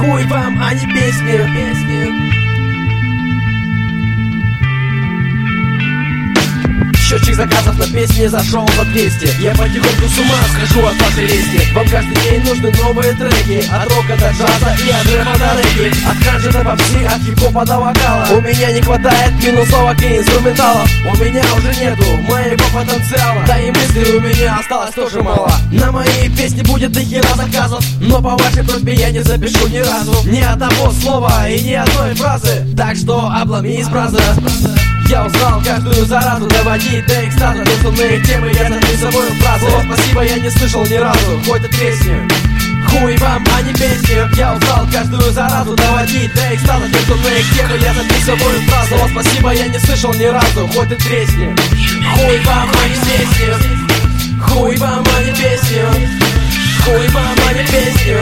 Хуй вам, а не песни. Счетчик заказов на песни зашел за 200. Я потихоньку с ума схожу от вашей лести. Вам каждый день нужны новые треки. От рока до джаза и от рэпа до регги. От кранжа до попси, от хип-хопа до вокала. У меня не хватает минусовок и инструменталов. У меня уже нету моего потенциала. Да и мыслей у меня осталось тоже мало. На мои песни будет дохера заказов, но по вашей просьбе я не запишу ни разу ни одного слова и ни одной фразы. Так что обломись, бразер. Я узнал каждую заразу, доводить до экстаза. Безумные темы я записываю фразы. Спасибо я не слышал ни разу, хоть и тресни. Хуй вам, а не песни. Я узнал каждую заразу, доводить до экстаза. Безумные темы я записываю фразы. Спасибо я не слышал ни разу, хоть и тресни. Хуй вам, а не песни. Хуй вам, а не песни. Хуй вам, а не песни.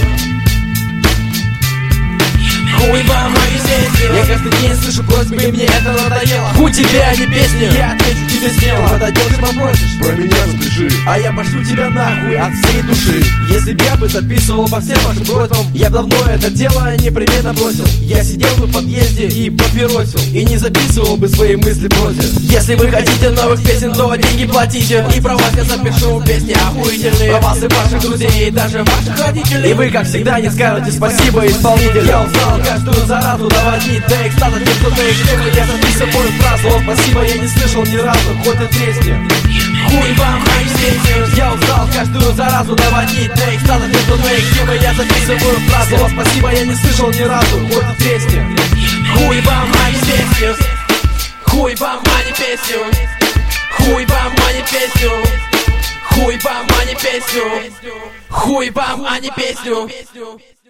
Хуй вам, а не песни. Я каждый день слышу просьбы, и мне это надоело. Хуй тебе, а не песни. Я отвечу тебе смело. Подойдешь и попросишь, про меня запиши, а я пошлю тебя нахуй от всей души. Если б я бы записывал по всем вашим просьбам, я давно это дело непременно бросил. Я сидел бы в подъезде и папиросил, и не записывал бы свои мысли против. Если вы хотите новых песен, то деньги платите. И про вас я запишу песни охуительные. Про вас и ваших друзей, и даже ваших родителей. И вы, как всегда, не скажете спасибо исполнителю. Я узнал каждую заразу, доводить до экстаза. Безумные темы я записываю фразу. Спасибо я не слышал ни разу, хоть и тресни. Хуй вам, а не песни. Я узнал каждую заразу, доводить до экстаза. Безумные темы я записываю фразу. Спасибо я не слышал ни разу, хоть и тресни. Хуй вам, а не песни. Хуй вам, а не песню. Хуй вам, а не песню. Хуй вам, а не песню. Хуй вам, а не песню.